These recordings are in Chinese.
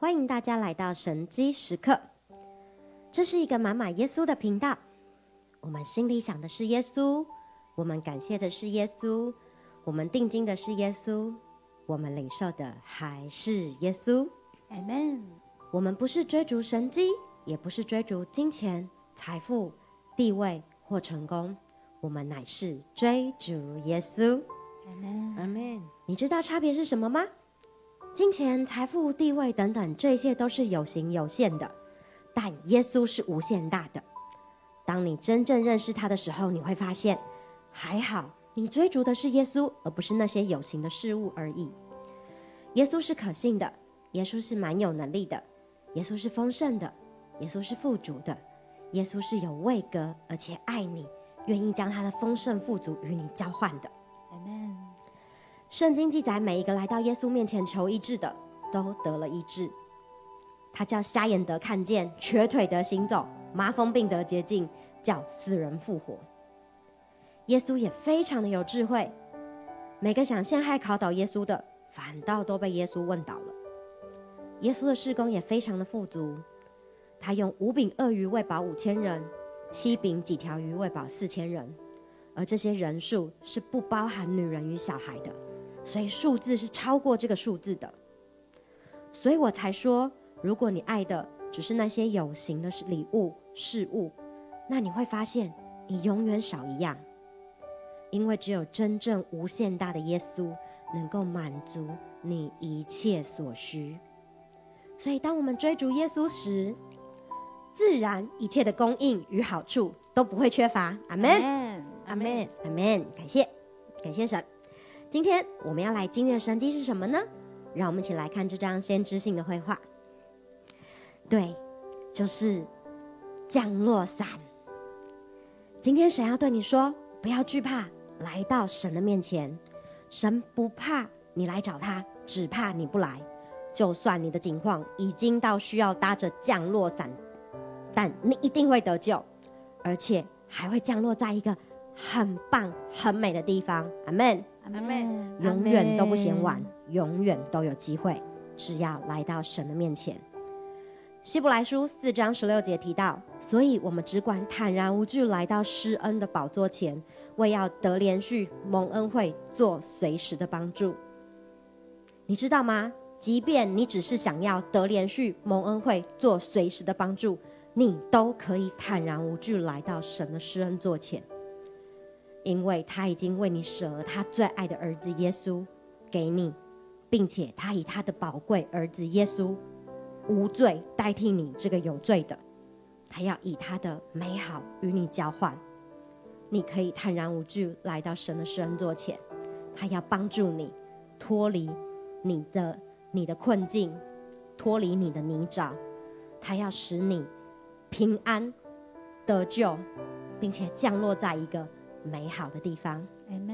欢迎大家来到神机时刻。这是一个满满耶稣的频道，我们心里想的是耶稣，我们感谢的是耶稣，我们定睛的是耶稣，我们领受的还是耶稣。 Amen。 我们不是追逐神迹，也不是追逐金钱、财富、地位或成功，我们乃是追逐耶稣。 Amen。 你知道差别是什么吗？金钱、财富、地位等等，这些都是有形有限的，但耶稣是无限大的。当你真正认识他的时候，你会发现，还好你追逐的是耶稣，而不是那些有形的事物而已。耶稣是可信的，耶稣是蛮有能力的，耶稣是丰盛的，耶稣是富足的，耶稣是有位格而且爱你，愿意将他的丰盛富足与你交换的。 Amen。 圣经记载，每一个来到耶稣面前求医治的，都得了医治。他叫瞎眼得看见，瘸腿得行走，麻风病得洁净，叫死人复活。耶稣也非常的有智慧，每个想陷害考倒耶稣的，反倒都被耶稣问倒了。耶稣的事工也非常的富足，他用5饼2鱼喂饱5000人，7饼几条鱼喂饱4000人，而这些人数是不包含女人与小孩的，所以数字是超过这个数字的。所以我才说，如果你爱的只是那些有形的礼物事物，那你会发现你永远少一样，因为只有真正无限大的耶稣能够满足你一切所需。所以当我们追逐耶稣时，自然一切的供应与好处都不会缺乏。阿们，阿们，阿们。感谢神。今天我们要来经历的神迹是什么呢？让我们一起来看这张先知性的绘画。对，就是降落伞。今天神要对你说，不要惧怕，来到神的面前。神不怕你来找他，只怕你不来。就算你的境况已经到需要搭着降落伞，但你一定会得救，而且还会降落在一个很棒很美的地方。阿们， 阿们。 永远都不嫌晚，永远都有机会，只要来到神的面前。希伯来书4章16节提到，所以我们只管坦然无惧来到施恩的宝座前，为要得连续蒙恩惠，做随时的帮助。你知道吗？即便你只是想要得连续蒙恩惠，做随时的帮助，你都可以坦然无惧来到神的施恩座前，因为他已经为你舍了他最爱的儿子耶稣给你，并且他以他的宝贵儿子耶稣无罪代替你这个有罪的，他要以他的美好与你交换。你可以坦然无惧来到神的施恩座前，他要帮助你脱离你的困境，脱离你的泥沼，他要使你平安得救，并且降落在一个美好的地方。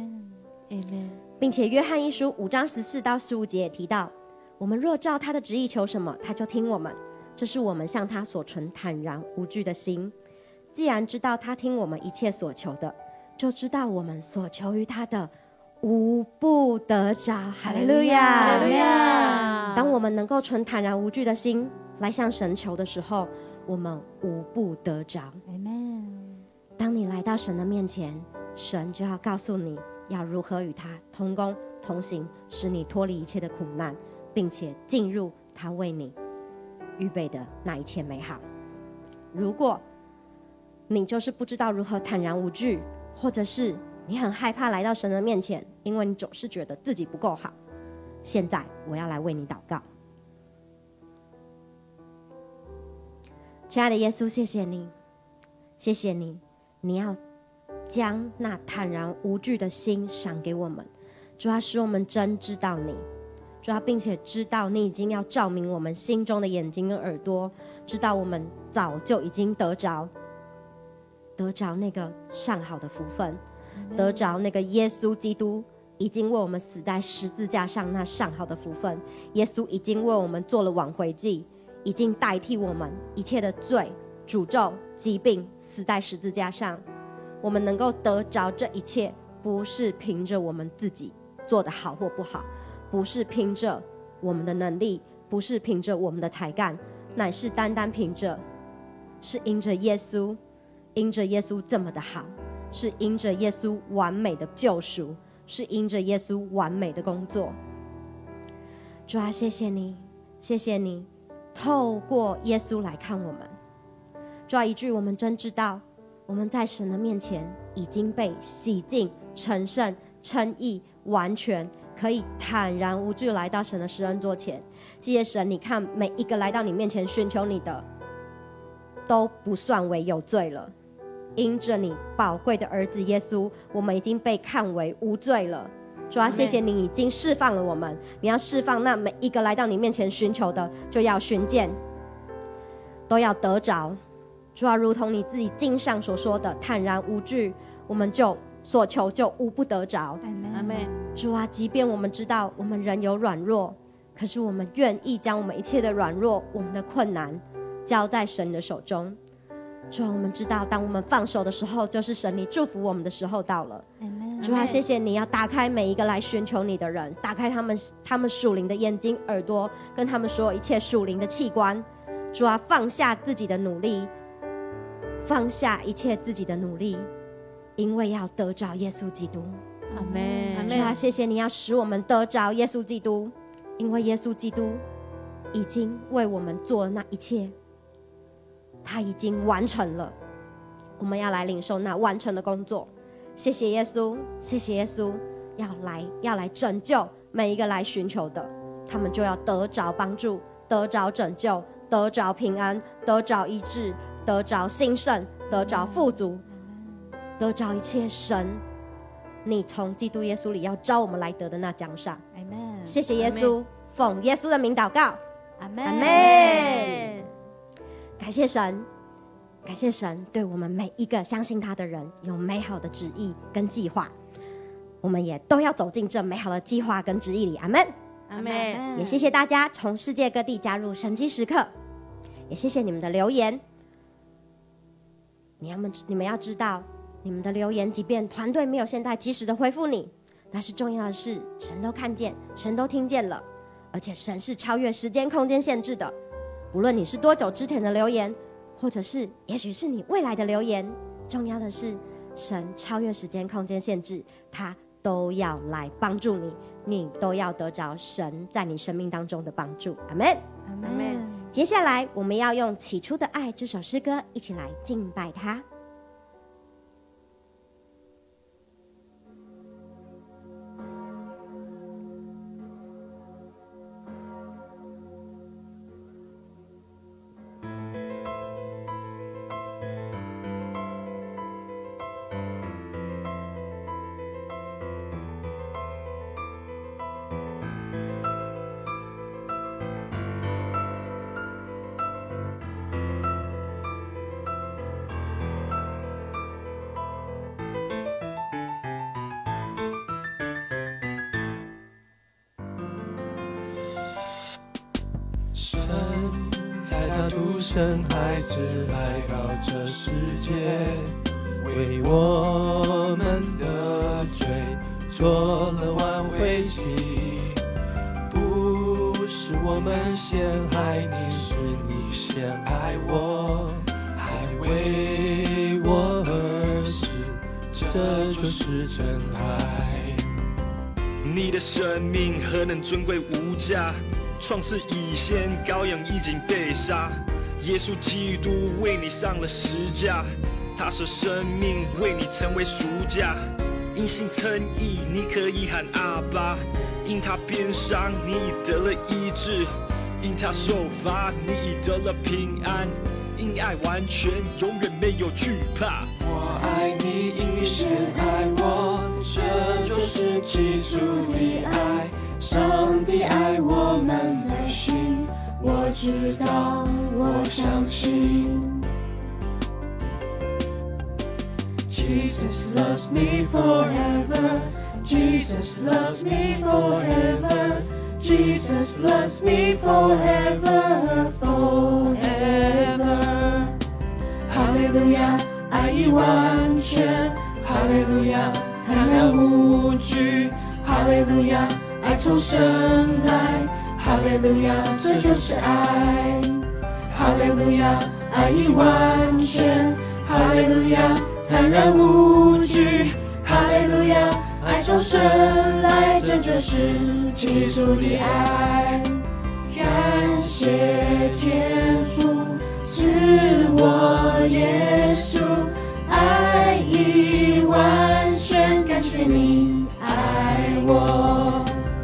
Amen。 并且约翰一书5章14到15节也提到，我们若照他的旨意求什么，他就听我们，这是我们向他所存坦然无惧的心。既然知道他听我们一切所求的，就知道我们所求于他的无不得着。哈利路亚， 哈利路亚。 当我们能够存坦然无惧的心来向神求的时候，我们无不得着。 Amen。 当你来到神的面前，神就要告诉你要如何与他同工同行，使你脱离一切的苦难，并且进入他为你预备的那一切美好。如果你就是不知道如何坦然无惧，或者是你很害怕来到神的面前，因为你总是觉得自己不够好，现在我要来为你祷告。亲爱的耶稣，谢谢你，谢谢你，你要将那坦然无惧的心赏给我们。主要使我们真知道你，主要并且知道你已经要照明我们心中的眼睛跟耳朵，知道我们早就已经得着那个上好的福分，得着那个耶稣基督已经为我们死在十字架上那上好的福分。耶稣已经为我们做了挽回祭，已经代替我们一切的罪、诅咒、疾病，死在十字架上。我们能够得着这一切，不是凭着我们自己做得好或不好，不是凭着我们的能力， 不是凭着我们的才干，乃是单单是因着耶稣，因着耶稣这么的好，是因着耶稣完美的救赎，是因着耶稣完美的工作。主啊，谢谢你，谢谢你透过耶稣来看我们。主啊，以至于我们真知道我们在神的面前已经被洗净、成圣、称义，完全可以坦然无惧来到神的施恩座前。谢谢神，你看每一个来到你面前寻求你的都不算为有罪了，因着你宝贵的儿子耶稣，我们已经被看为无罪了。主啊，谢谢你已经释放了我们，你要释放那每一个来到你面前寻求的，就要寻见，都要得着。主啊，如同你自己经上所说的，坦然无惧，我们就所求就无不得着。 阿们。 主啊，即便我们知道我们人有软弱，可是我们愿意将我们一切的软弱、我们的困难交在神的手中。主啊，我们知道当我们放手的时候，就是神你祝福我们的时候到了。主啊，谢谢你要打开每一个来寻求你的人，打开他们属灵的眼睛、耳朵，跟他们所有一切属灵的器官。主啊，放下自己的努力，放下一切自己的努力，因为要得着耶稣基督。 阿们。 主啊，谢谢你要使我们得着耶稣基督，因为耶稣基督已经为我们做了那一切，他已经完成了，我们要来领受那完成的工作。谢谢耶稣，谢谢耶稣，要来拯救每一个来寻求的，他们就要得着帮助，得着拯救，得着平安，得着医治，得着兴盛，得着富足，得着一切神你从基督耶稣里要招我们来得的那奖赏。谢谢耶稣，奉耶稣的名祷告， 阿阿们。感谢神，感谢神对我们每一个相信他的人有美好的旨意跟计划，我们也都要走进这美好的计划跟旨意里。阿们， 阿们。 也谢谢大家从世界各地加入神迹时刻，也谢谢你们的留言。你们要知道，你们的留言即便团队没有现在及时的回复你，但是重要的是神都看见，神都听见了，而且神是超越时间空间限制的。无论你是多久之前的留言，或者是也许是你未来的留言，重要的是神超越时间空间限制，他都要来帮助你，你都要得着神在你生命当中的帮助。阿们， 阿们。 接下来我们要用起初的爱这首诗歌一起来敬拜他。 在他出生孩子来到这世界，为我们的罪做了挽回祭。不是我们先爱你，是你先爱我，还为我而死，这就是真爱。 你的生命何能尊贵无价？创世以前，羔羊已经被杀，耶稣基督为你上了十架，他舍生命为你成为赎价。因信称义，你可以喊阿爸；因他鞭伤，你已得了医治；因他受罚，你已得了平安。因爱完全，永远没有惧怕。 我爱你，因你先爱我，这就是起初的爱。上帝爱我们的心，我知道，我相信。Jesus loves me forever. Jesus loves me forever. Jesus loves me forever, forever. 哈利路亚，爱已完全。哈利路亚，坦然无惧。哈利路亚。爱从神来，哈哈利路亚，这就是爱。哈利路亚，爱已完全。哈利路亚，坦然无惧。哈利路亚，爱从神来，这就是起初的爱。感谢天父赐我耶稣，爱已完全。感谢你爱我。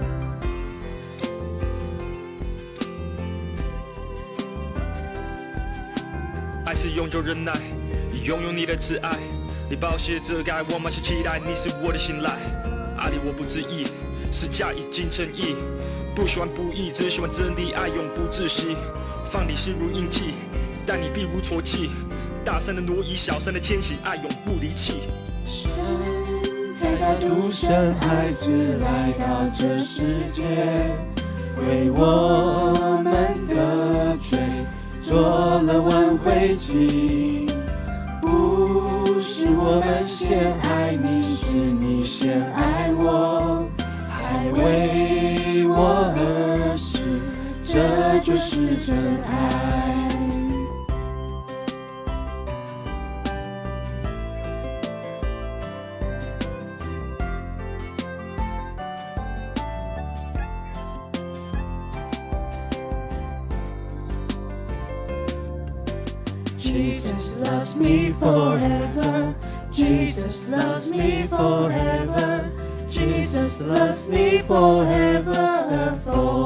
爱是永久忍耐，拥有你的慈爱，你宝血遮盖我满心期待，你是我的信赖。爱里我不自意，是假已经成意，不喜欢不义，只喜欢真的爱，永不窒息。放你心如印记，待你必如错记。大山的挪移，小山的迁徙，爱永不离弃。 神才把独生爱子来到这世界，为我们的罪做了挽回祭。不是我们先爱你，是你先爱我，还为我而死，这就是真爱。Jesus loves me forever. Jesus loves me forever. Jesus loves me forever,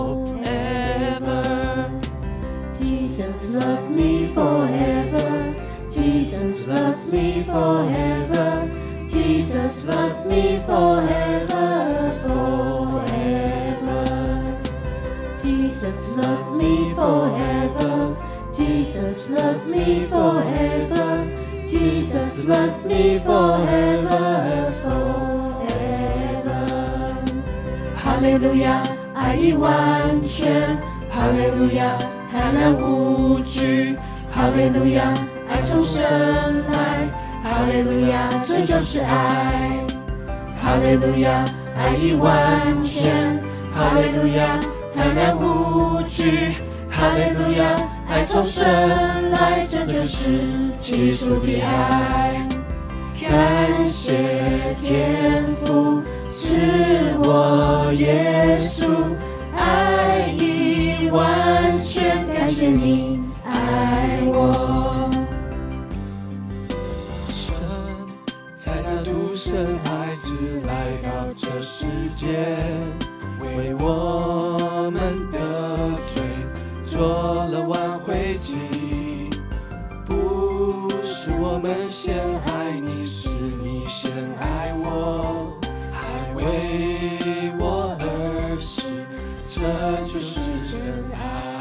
forever. Jesus loves me forever. Jesus loves me forever. Jesus loves me forever, forever. Jesus loves me forever. Jesus loves me forever. Jesus loves me forever, forever. 哈利路亚，爱已完全。哈利路亚，坦然无惧。哈利路亚，爱从神来。哈利路亚，这就是爱。哈利路亚，爱已完全。哈利路亚，坦然无惧。哈利路亚，爱从神来，这就是起初的爱。感谢天父赐我耶稣，爱已完全。感谢你爱我。神才拿独生爱子来到这世界，为我们的罪做了挽回祭。不是我们先爱你，是你先爱我，还为我而死，这就是真爱。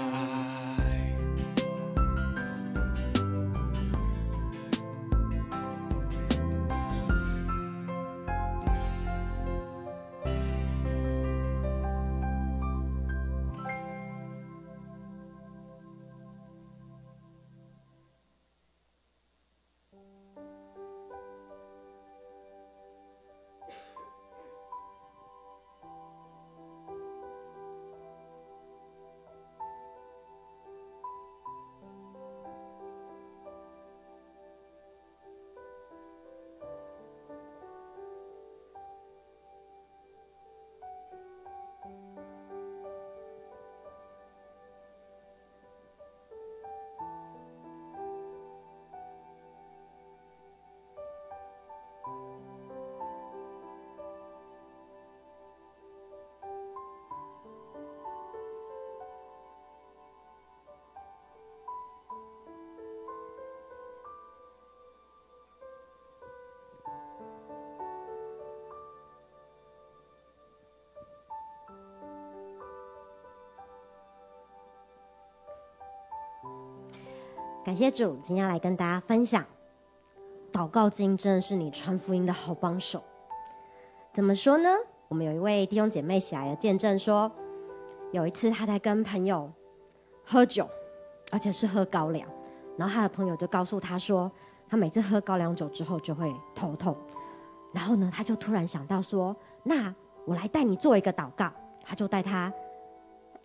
感谢主，今天来跟大家分享，祷告经真的是你传福音的好帮手。怎么说呢？我们有一位弟兄姐妹写来的见证说，有一次他在跟朋友喝酒，而且是喝高粱，然后他的朋友就告诉他说，他每次喝高粱酒之后就会头痛。然后呢，他就突然想到说，那我来带你做一个祷告。他就带他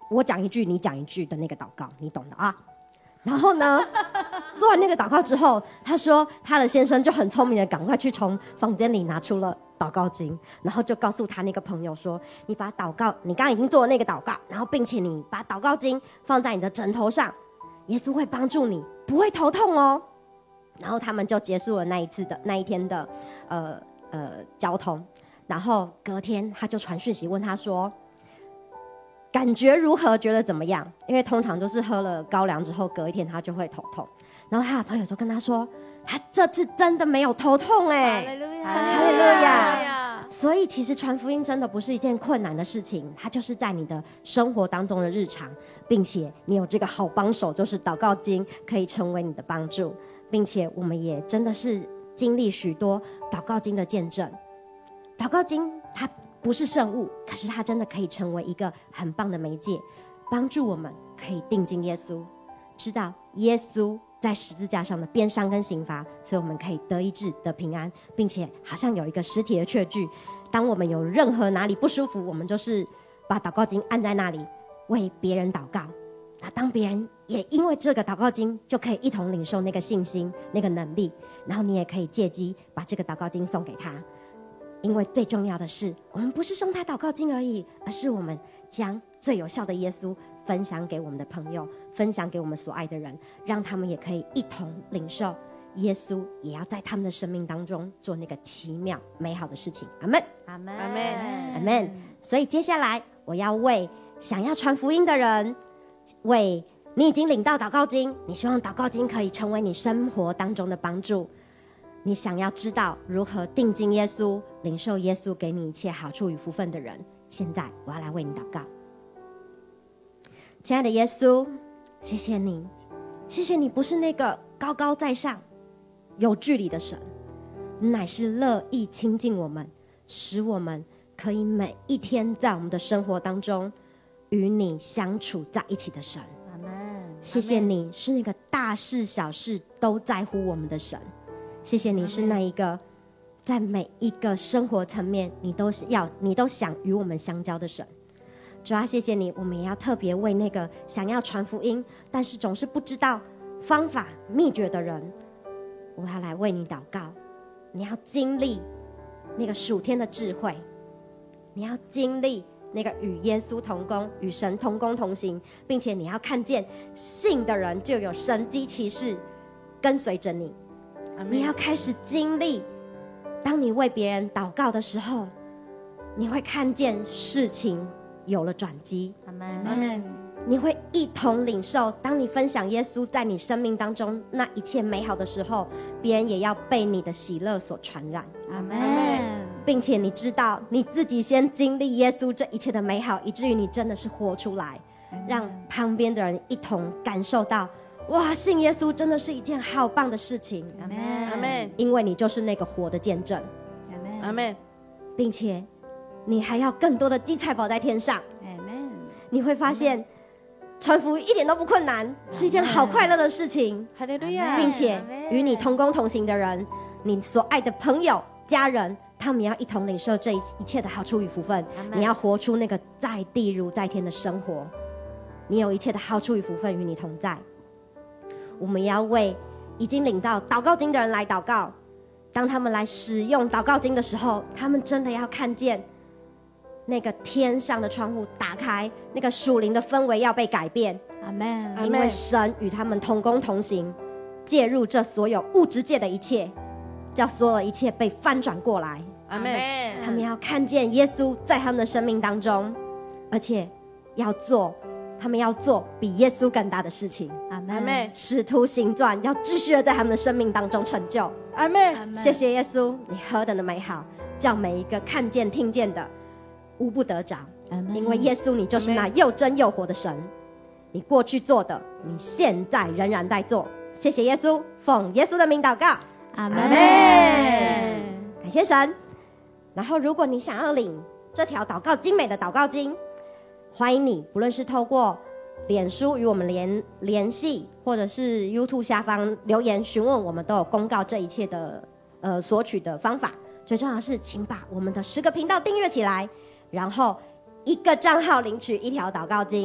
我讲一句你讲一句的那个祷告，你懂的啊。然后呢，做完那个祷告之后，他说他的先生就很聪明的赶快去从房间里拿出了祷告经，然后就告诉他那个朋友说，你把祷告，你刚刚已经做了那个祷告，然后并且你把祷告经放在你的枕头上，耶稣会帮助你，不会头痛哦。然后他们就结束了那一天的交通。然后隔天他就传讯息问他说，感觉如何？觉得怎么样？因为通常就是喝了高粱之后，隔一天他就会头痛。然后他的朋友就跟他说，他这次真的没有头痛哎， 哈利路亚， 哈利路亚。所以其实传福音真的不是一件困难的事情，它就是在你的生活当中的日常，并且你有这个好帮手，就是祷告经，可以成为你的帮助，并且我们也真的是经历许多祷告经的见证。祷告经它不是圣物，可是它真的可以成为一个很棒的媒介，帮助我们可以定睛耶稣，知道耶稣在十字架上的鞭伤跟刑罚，所以我们可以得医治得平安，并且好像有一个实体的确据，当我们有任何哪里不舒服，我们就是把祷告经按在那里，为别人祷告。那当别人也因为这个祷告经，就可以一同领受那个信心那个能力，然后你也可以借机把这个祷告经送给他。因为最重要的是，我们不是送他祷告经而已，而是我们将最有效的耶稣分享给我们的朋友，分享给我们所爱的人，让他们也可以一同领受耶稣，也要在他们的生命当中做那个奇妙美好的事情。阿们， 阿门， 阿们，阿们。所以接下来我要为想要传福音的人，为你已经领到祷告经，你希望祷告经可以成为你生活当中的帮助，你想要知道如何定睛耶稣，领受耶稣给你一切好处与福分的人，现在我要来为你祷告。亲爱的耶稣，谢谢你，谢谢你不是那个高高在上有距离的神，乃是乐意亲近我们，使我们可以每一天在我们的生活当中与你相处在一起的神。 阿门。 谢谢你是那个大事小事都在乎我们的神，谢谢你是那一个在每一个生活层面你都想与我们相交的神。主啊，谢谢你，我们也要特别为那个想要传福音但是总是不知道方法秘诀的人，我要来为你祷告。你要经历那个属天的智慧，你要经历那个与耶稣同工，与神同工同行，并且你要看见信的人就有神迹奇事跟随着你。你要开始经历，当你为别人祷告的时候，你会看见事情有了转机。 阿门，阿门。 你会一同领受，当你分享耶稣在你生命当中那一切美好的时候，别人也要被你的喜乐所传染。 阿门。 并且你知道你自己先经历耶稣这一切的美好，以至于你真的是活出来，让旁边的人一同感受到，哇，信耶稣真的是一件好棒的事情。 阿门， 阿们， 因为你就是那个活的见证。 阿门， 阿们， 并且你还要更多的积财宝在天上。 阿门。 你会发现传福音一点都不困难，是一件好快乐的事情。 哈利路亚， 并且与你同工同行的人，你所爱的朋友家人，他们要一同领受这一切的好处与福分。你要活出那个在地如在天的生活，你有一切的好处与福分与你同在。我们要为已经领到祷告经的人来祷告，当他们来使用祷告经的时候，他们真的要看见那个天上的窗户打开，那个属灵的氛围要被改变。 阿门， 因为神与他们同工同行，介入这所有物质界的一切，叫所有一切被翻转过来。 阿们， 他们要看见耶稣在他们的生命当中，而且他们要做比耶稣更大的事情。 阿阿们， 使徒行传要继续的在他们的生命当中成就。 阿们， 谢谢耶稣，你何等的美好，叫每一个看见听见的无不得着。因为耶稣你就是那又真又活的神，你过去做的，你现在仍然在做。谢谢耶稣，奉耶稣的名祷告。 阿门。 感谢神。然后如果你想要领这条祷告精美的祷告经，欢迎你不论是透过脸书与我们联系，或者是 YouTube 下方留言询问，我们都有公告这一切的索取的方法。最重要的是请把我们的10个频道订阅起来，然后1个账号领取1条祷告经。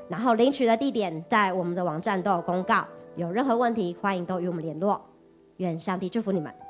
然后领取的地点在我们的网站都有公告，有任何问题欢迎都与我们联络。愿上帝祝福你们。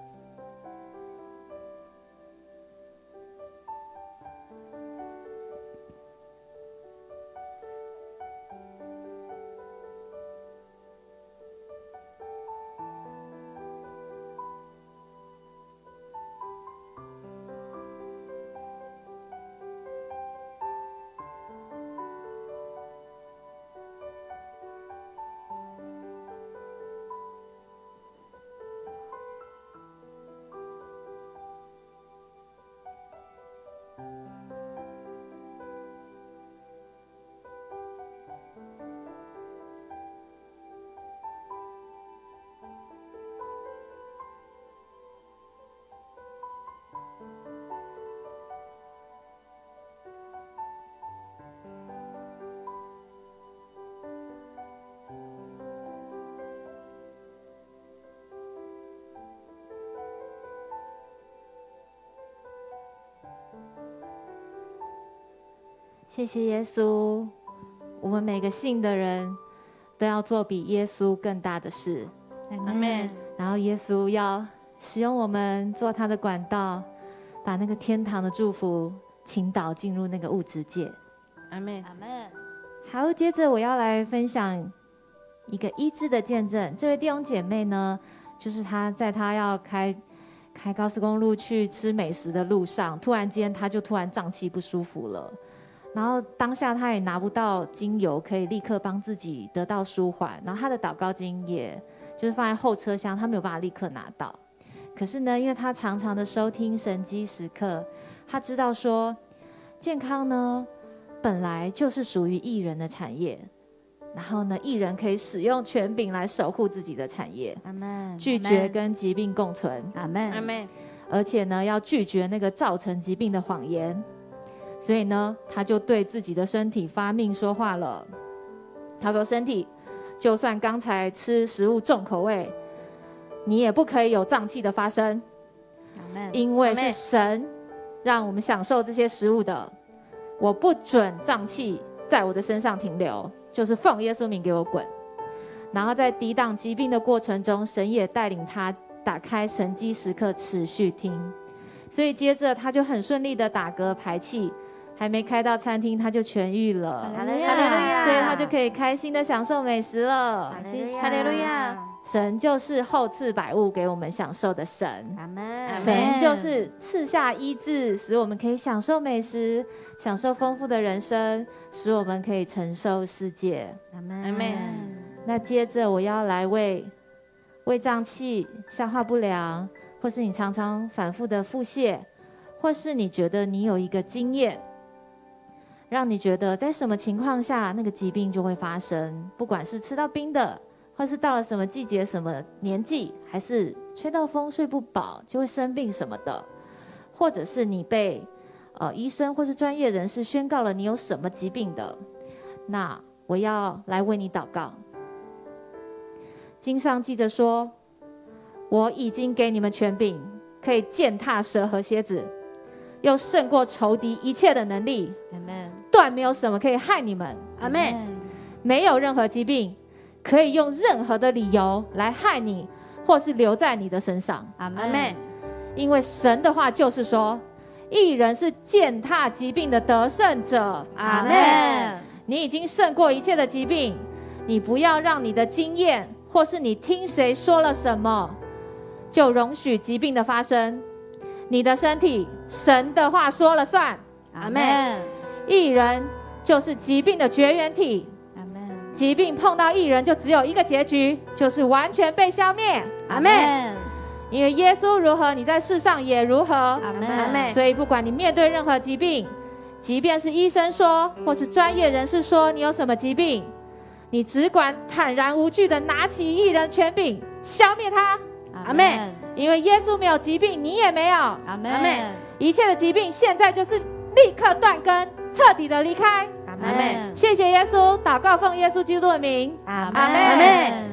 谢谢耶稣，我们每个信的人都要做比耶稣更大的事。 阿们。 然后耶稣要使用我们做他的管道，把那个天堂的祝福倾倒进入那个物质界。 阿们。 阿们。好，接着我要来分享一个医治的见证。这位弟兄姐妹呢，就是他要开高速公路去吃美食的路上，突然间他就胀气不舒服了。然后当下他也拿不到精油，可以立刻帮自己得到舒缓。然后他的祷告经也就是放在后车厢，他没有办法立刻拿到。可是呢，因为他常常的收听神机时刻，他知道说，健康呢本来就是属于义人的产业。然后呢，义人可以使用权柄来守护自己的产业， 阿们。 拒绝跟疾病共存， 阿们。阿们。 而且呢，要拒绝那个造成疾病的谎言。所以呢，他就对自己的身体发命说话了。他说：“身体，就算刚才吃食物重口味，你也不可以有胀气的发生，因为是神让我们享受这些食物的。我不准胀气在我的身上停留，就是奉耶稣名给我滚。”然后在抵挡疾病的过程中，神也带领他打开神机时刻，持续听。所以接着他就很顺利的打嗝排气。还没开到餐厅，他就痊愈了， 哈利路亚！ 所以他就可以开心的享受美食了。 哈利路亚！ 神就是厚赐百物给我们享受的神， 阿们。 神就是赐下医治，使我们可以享受美食，享受丰富的人生，使我们可以承受世界。 阿们。 那接着我要来为胃胀气、消化不良，或是你常常反复的腹泻，或是你觉得你有一个经验，让你觉得在什么情况下那个疾病就会发生，不管是吃到冰的，或是到了什么季节、什么年纪，还是吹到风睡不饱就会生病什么的，或者是你被医生或是专业人士宣告了你有什么疾病的，那我要来为你祷告。经上记着说，我已经给你们权柄，可以践踏蛇和蝎子，又胜过仇敌一切的能力，断没有什么可以害你们。 阿们。 没有任何疾病可以用任何的理由来害你，或是留在你的身上。 阿们。 因为神的话就是说，义人是践踏疾病的得胜者。 阿们。 你已经胜过一切的疾病，你不要让你的经验，或是你听谁说了什么，就容许疾病的发生。你的身体，神的话说了算。 阿们。 义人就是疾病的绝缘体。 阿们。 疾病碰到义人就只有一个结局，就是完全被消灭。 阿们。 因为耶稣如何，你在世上也如何。 阿们。 所以不管你面对任何疾病，即便是医生说，或是专业人士说你有什么疾病，你只管坦然无惧的拿起义人权柄，消灭它。 阿们。 因为耶稣没有疾病，你也没有。 阿们。 一切的疾病现在就是立刻断根，彻底的离开。 阿们。 谢谢耶稣，祷告奉耶稣基督的名。 阿们。 阿们。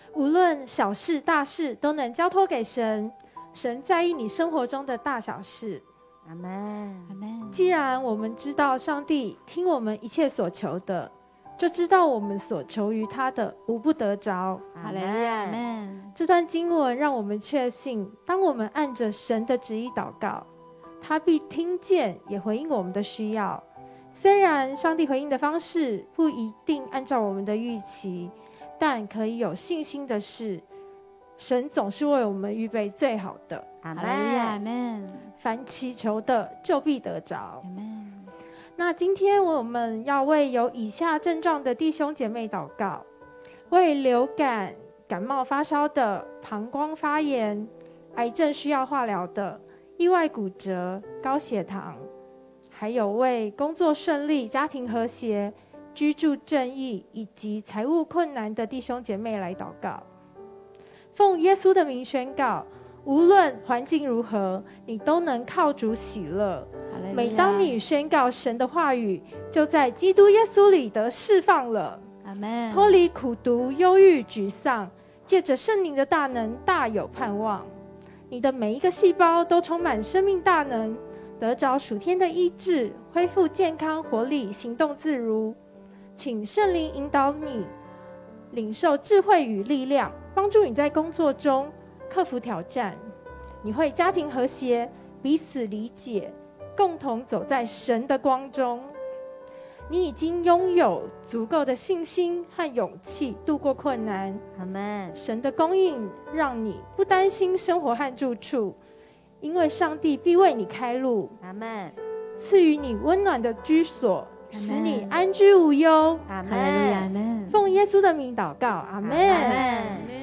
无论小事大事都能交托给神，神在意你生活中的大小事。 阿们，阿们。 既然我们知道上帝听我们一切所求的，就知道我们所求于他的无不得着。 哈利路亚，阿们。 这段经文让我们确信，当我们按着神的旨意祷告，他必听见也回应我们的需要。虽然上帝回应的方式不一定按照我们的预期，但可以有信心的是，神总是为我们预备最好的。 阿们，阿们。 凡祈求的就必得着。 阿们。 那今天我们要为有以下症状的弟兄姐妹祷告：为流感、感冒发烧的、膀胱发炎、癌症需要化疗的、意外骨折、高血糖，还有为工作顺利、家庭和谐、居住正义以及财务困难的弟兄姐妹来祷告。奉耶稣的名宣告，无论环境如何，你都能靠主喜乐。每当你宣告神的话语，就在基督耶稣里得释放了。 阿们。 脱离苦毒、忧郁、沮丧，借着圣灵的大能，大有盼望。你的每一个细胞都充满生命大能，得着属天的医治，恢复健康活力，行动自如。请圣灵引导你，领受智慧与力量，帮助你在工作中克服挑战。你会家庭和谐，彼此理解，共同走在神的光中。你已经拥有足够的信心和勇气度过困难。 阿们。 神的供应让你不担心生活和住处，因为上帝必为你开路。 阿们。 赐予你温暖的居所，使你安居无忧。 阿们。阿们。 奉耶稣的名祷告。阿们。 阿们。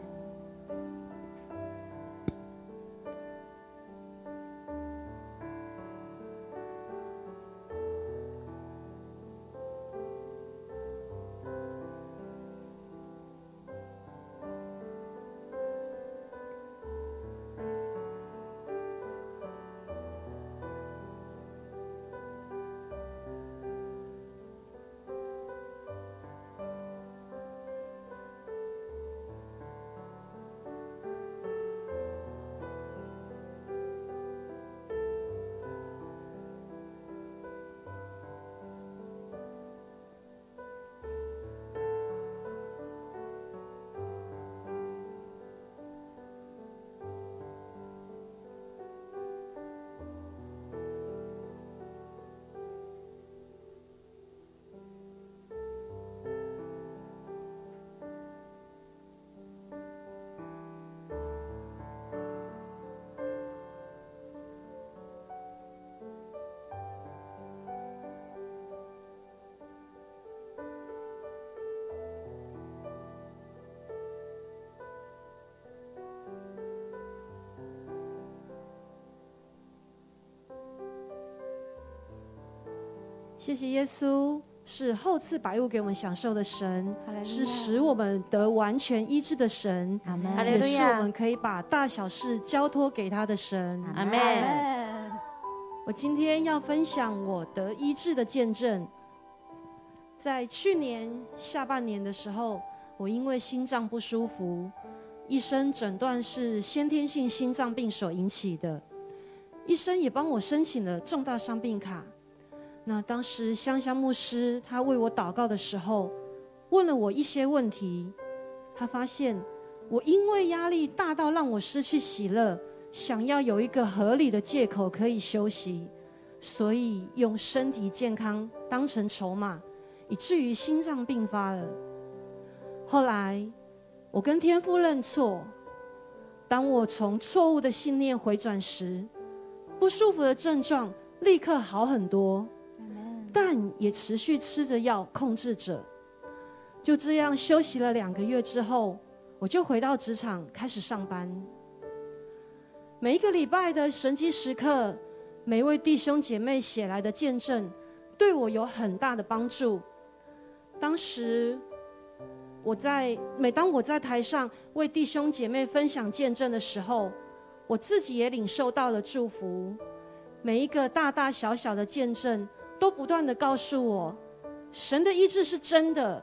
谢谢耶稣，是厚赐百物给我们享受的神，是使我们得完全医治的神，也是我们可以把大小事交托给他的神。 阿们。 我今天要分享我得医治的见证。在去年下半年的时候，我因为心脏不舒服，医生诊断是先天性心脏病所引起的，医生也帮我申请了重大伤病卡。那当时香香牧师他为我祷告的时候，问了我一些问题。他发现我因为压力大到让我失去喜乐，想要有一个合理的借口可以休息，所以用身体健康当成筹码，以至于心脏病发了。后来我跟天父认错，当我从错误的信念回转时，不舒服的症状立刻好很多，但也持续吃着药控制着。就这样休息了2个月之后，我就回到职场开始上班。每一个礼拜的神迹时刻，每位弟兄姐妹写来的见证，对我有很大的帮助。当时每当我在台上为弟兄姐妹分享见证的时候，我自己也领受到了祝福。每一个大大小小的见证都不断地告诉我，神的医治是真的，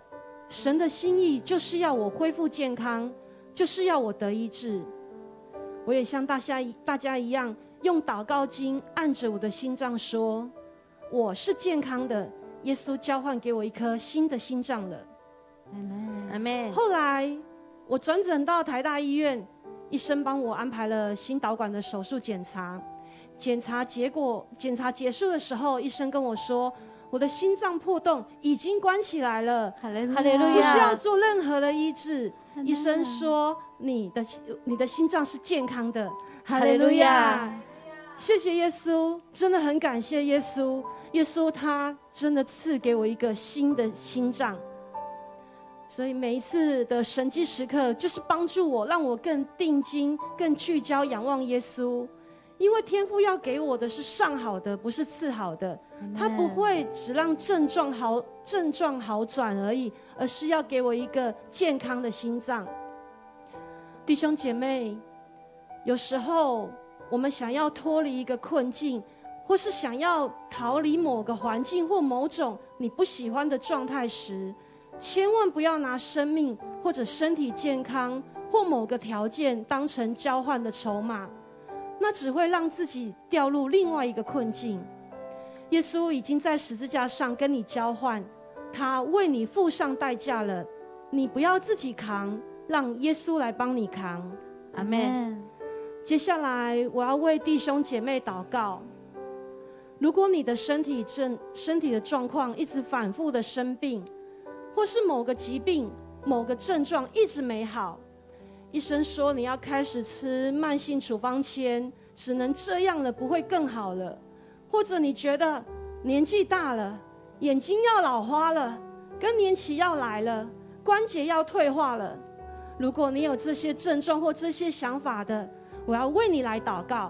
神的心意就是要我恢复健康，就是要我得医治。我也像大家一样，用祷告经按着我的心脏说，我是健康的，耶稣交换给我一颗新的心脏了。 阿们。 后来我转诊到台大医院，医生帮我安排了心导管的手术检查。检查结束的时候，医生跟我说，我的心脏破洞已经关起来了， 哈利路亚， 不需要做任何的医治。医生说你的心脏是健康的，哈利路亚！谢谢耶稣，真的很感谢耶稣。耶稣他真的赐给我一个新的心脏，所以每一次的神迹时刻，就是帮助我，让我更定睛、更聚焦、仰望耶稣。因为天父要给我的是上好的，不是次好的。他不会只让症状好转而已，而是要给我一个健康的心脏。弟兄姐妹，有时候我们想要脱离一个困境，或是想要逃离某个环境或某种你不喜欢的状态时，千万不要拿生命或者身体健康或某个条件当成交换的筹码，那只会让自己掉入另外一个困境。耶稣已经在十字架上跟你交换，他为你付上代价了，你不要自己扛，让耶稣来帮你扛。阿们。接下来我要为弟兄姐妹祷告。如果你的身体的状况一直反复的生病，或是某个疾病某个症状一直没好，医生说你要开始吃慢性处方签，只能这样了，不会更好了。或者你觉得年纪大了，眼睛要老花了，更年期要来了，关节要退化了。如果你有这些症状或这些想法的，我要为你来祷告。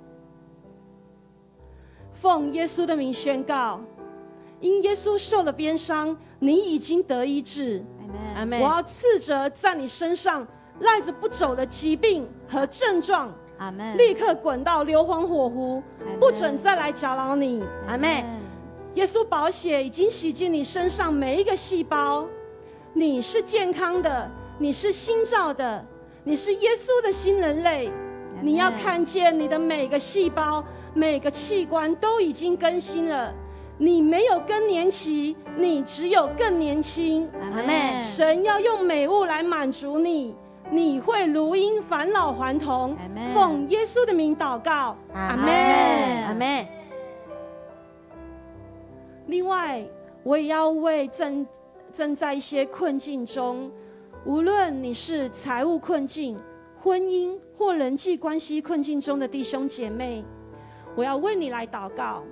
奉耶稣的名宣告，因耶稣受了鞭伤，你已经得医治。 阿们。 我要斥责在你身上赖着不走的疾病和症状， 阿们。 立刻滚到硫磺火湖，不准再来搅扰你。 阿们。 耶稣宝血已经洗净你身上每一个细胞，你是健康的，你是新造的，你是耶稣的新人类。你要看见你的每个细胞每个器官都已经更新了，你没有更年期，你只有更年轻。 阿们。 神要用美物来满足你，你会如鹰返老还童。奉耶稣的名祷告。阿们。 阿们。 另外我也要为正在一些困境中，无论你是财务困境、婚姻或人际关系困境中的弟兄姐妹，我要为你来祷告。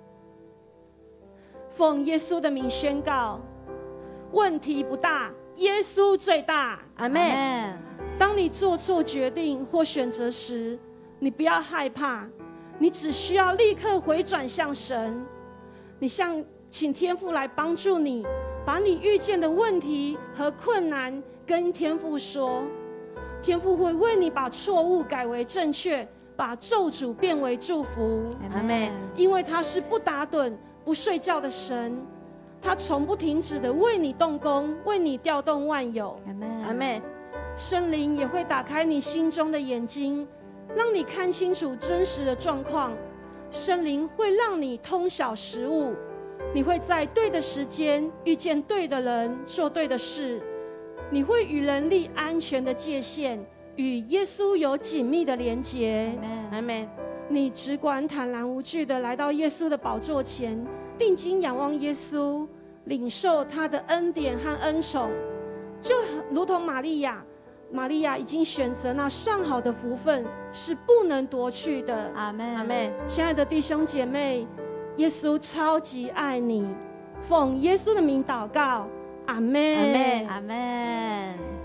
奉耶稣的名宣告，问题不大，耶稣最大。 阿们。 当你做错决定或选择时，你不要害怕，你只需要立刻回转向神，你请天父来帮助你，把你遇见的问题和困难跟天父说，天父会为你把错误改为正确，把咒诅变为祝福。 阿们。 因为他是不打盹不睡觉的神，他从不停止的为你动工，为你调动万有。 阿们。 圣灵也会打开你心中的眼睛，让你看清楚真实的状况。圣灵会让你通晓食物，你会在对的时间遇见对的人，做对的事。你会与人立安全的界限，与耶稣有紧密的连结。 阿们。 你只管坦然无惧的来到耶稣的宝座前，定睛仰望耶稣，领受他的恩典和恩宠，就如同玛利亚已经选择那上好的福分，是不能夺去的。 阿们。阿们。 亲爱的弟兄姐妹，耶稣超级爱你，奉耶稣的名祷告。阿们。 阿们。阿们。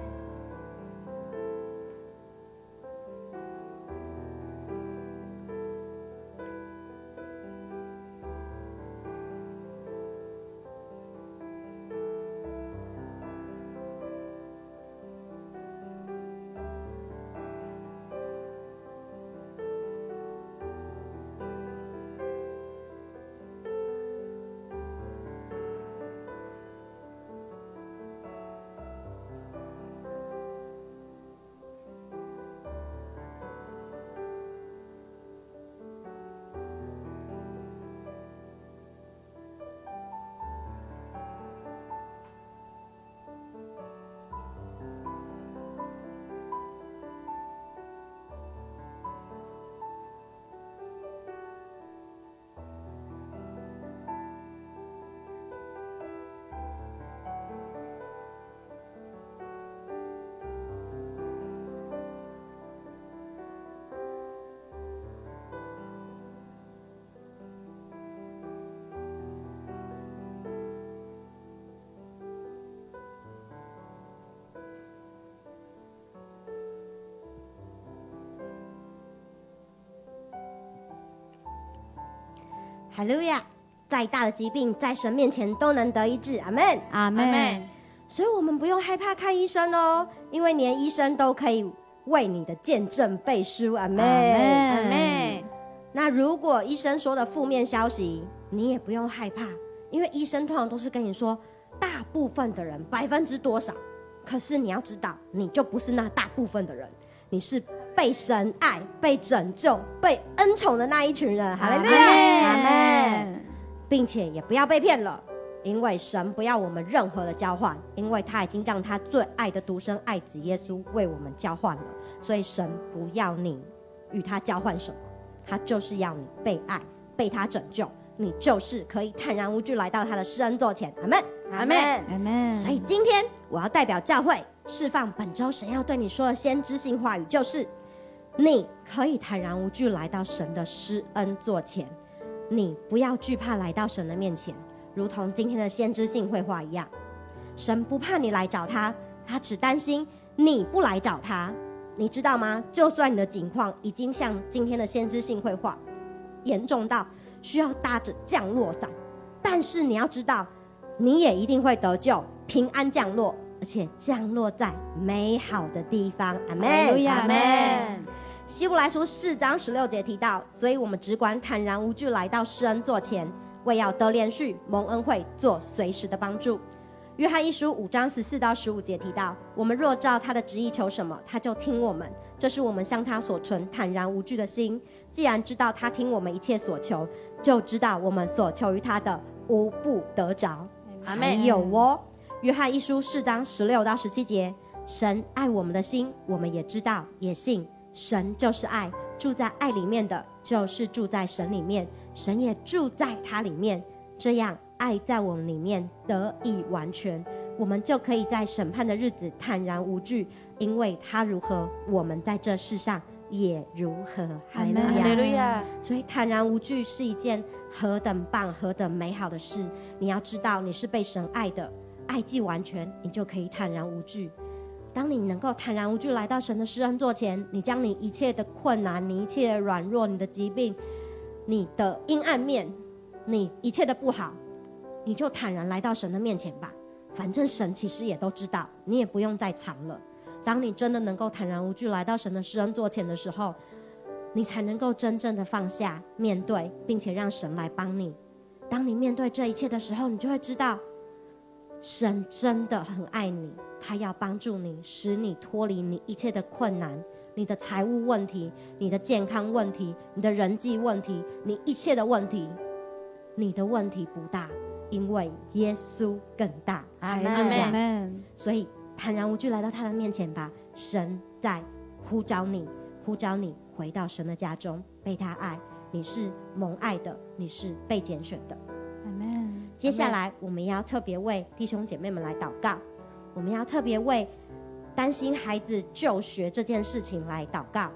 哈利路亚！再大的疾病，在神面前都能得医治。阿们， 阿们。 所以我们不用害怕看医生哦，因为连医生都可以为你的见证背书。阿们， 阿们。 那如果医生说的负面消息，你也不用害怕，因为医生通常都是跟你说大部分的人%多少，可是你要知道，你就不是那大部分的人，你是被神爱、被拯救、被恩宠的那一群人。哈利路亚， 阿们。 并且也不要被骗了，因为神不要我们任何的交换，因为他已经让他最爱的独生爱子耶稣为我们交换了，所以神不要你与他交换什么，他就是要你被爱、被他拯救，你就是可以坦然无惧来到他的施恩座前。阿们， 阿们，阿们。 所以今天我要代表教会释放本周神要对你说的先知性话语，就是你可以坦然无惧来到神的施恩座前，你不要惧怕来到神的面前，如同今天的先知性会话一样。神不怕你来找他，他只担心你不来找他。你知道吗？就算你的境况已经像今天的先知性会话严重到需要搭着降落伞，但是你要知道，你也一定会得救，平安降落，而且降落在美好的地方。阿们， 阿们。 希伯来书4章16节提到，所以我们只管坦然无惧来到施恩座前，为要得连续蒙恩惠，做随时的帮助。约翰一书5章14到15节提到，我们若照他的旨意求什么，他就听我们，这是我们向他所存坦然无惧的心。既然知道他听我们一切所求，就知道我们所求于他的无不得着。还有哦，约翰一书4章16到17节，神爱我们的心，我们也知道也信，神就是爱，住在爱里面的就是住在神里面，神也住在他里面，这样爱在我们里面得以完全，我们就可以在审判的日子坦然无惧，因为他如何，我们在这世上也如何。哈利路亚！所以坦然无惧是一件何等棒、何等美好的事。你要知道，你是被神爱的，爱既完全，你就可以坦然无惧。当你能够坦然无惧来到神的施恩座前，你将你一切的困难、你一切的软弱、你的疾病、你的阴暗面、你一切的不好，你就坦然来到神的面前吧。反正神其实也都知道，你也不用再藏了。当你真的能够坦然无惧来到神的施恩座前的时候，你才能够真正的放下、面对，并且让神来帮你。当你面对这一切的时候，你就会知道神真的很爱你，他要帮助你，使你脱离你一切的困难，你的财务问题，你的健康问题，你的人际问题，你一切的问题。你的问题不大，因为耶稣更大。阿们。所以坦然无惧来到他的面前吧，神在呼召你，呼召你回到神的家中，被他爱，你是蒙爱的，你是被拣选的。 阿们。 接下来我们要特别为弟兄姐妹们来祷告，我们要特别为担心孩子就学这件事情来祷告。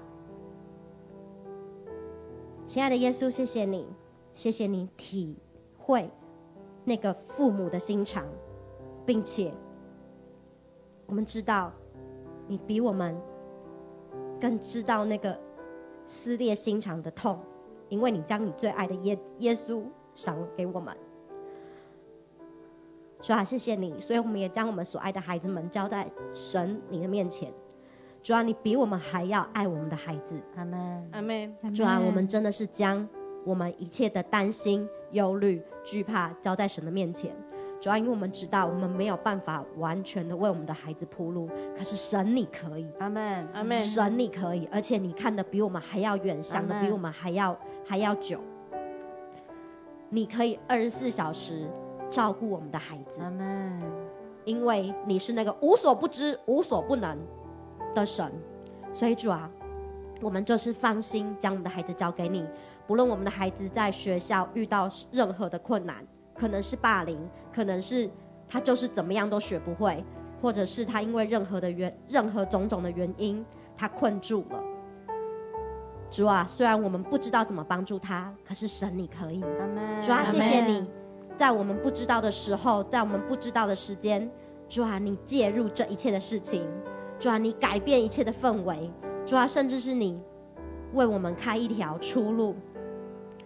亲爱的耶稣，谢谢你，谢谢你体会那个父母的心肠，并且我们知道你比我们更知道那个撕裂心肠的痛，因为你将你最爱的耶稣赏给我们。主啊，谢谢你，所以我们也将我们所爱的孩子们交在神你的面前。主啊，你比我们还要爱我们的孩子。阿们， 阿们。 主啊，我们真的是将我们一切的担心、忧虑、惧怕交在神的面前。主啊，因为我们知道我们没有办法完全的为我们的孩子铺路，可是神你可以。 阿们， 阿们。 神你可以，而且你看的比我们还要远，想的比我们还要久。你可以24小时照顾我们的孩子。 阿们。 因为你是那个无所不知、无所不能的神，所以主啊，我们就是放心将我们的孩子交给你。不论我们的孩子在学校遇到任何的困难，可能是霸凌，可能是他就是怎么样都学不会，或者是他因为任何种种的原因他困住了。主啊，虽然我们不知道怎么帮助他，可是神你可以。 阿们。 主啊，谢谢你，在我们不知道的时候，在我们不知道的时间，主啊，你介入这一切的事情。主啊，你改变一切的氛围。主啊，甚至是你为我们开一条出路。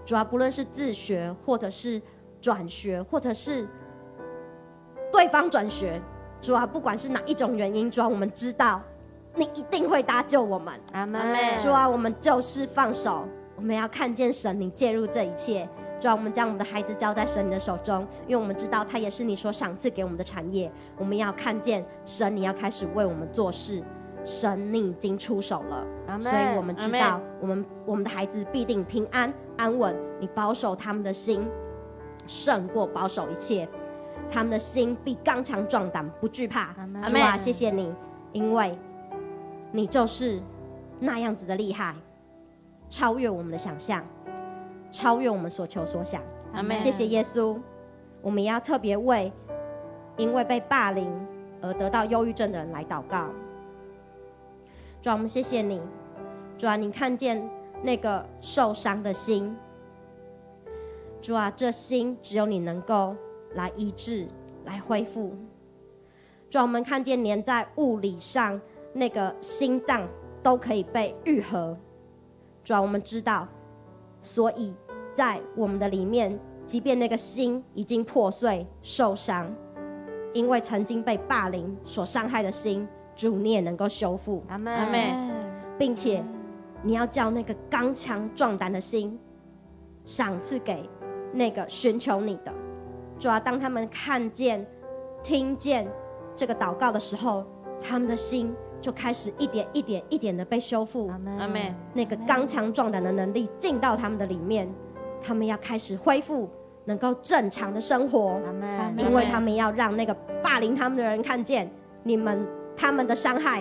主啊，不论是自学，或者是转学，或者是对方转学，主啊，不管是哪一种原因，主啊，我们知道你一定会搭救我们。 阿门。 主啊，我们就是放手，我们要看见神你介入这一切。主啊，我们将我们的孩子交在神你的手中，因为我们知道他也是你所赏赐给我们的产业。我们要看见神你要开始为我们做事，神你已经出手了，所以我们知道我们的孩子必定平安安稳。你保守他们的心胜过保守一切，他们的心必刚强壮胆，不惧怕。主啊，谢谢你，因为你就是那样子的厉害，超越我们的想象，超越我们所求所想。谢谢耶稣。我们也要特别为因为被霸凌而得到忧郁症的人来祷告。主啊，我们谢谢你。主啊，你看见那个受伤的心，主啊，这心只有你能够来医治，来恢复。主啊，我们看见连在物理上那个心脏都可以被愈合。主啊，我们知道，所以在我们的里面，即便那个心已经破碎受伤，因为曾经被霸凌所伤害的心，主你也能够修复。 阿们。 并且你要叫那个刚强壮胆的心赏赐给那个寻求你的。主啊，当他们看见听见这个祷告的时候，他们的心就开始一点一点一点的被修复。 阿们。 那个刚强壮胆的能力进到他们的里面，他们要开始恢复能够正常的生活。因为他们要让那个霸凌他们的人看见他们的伤害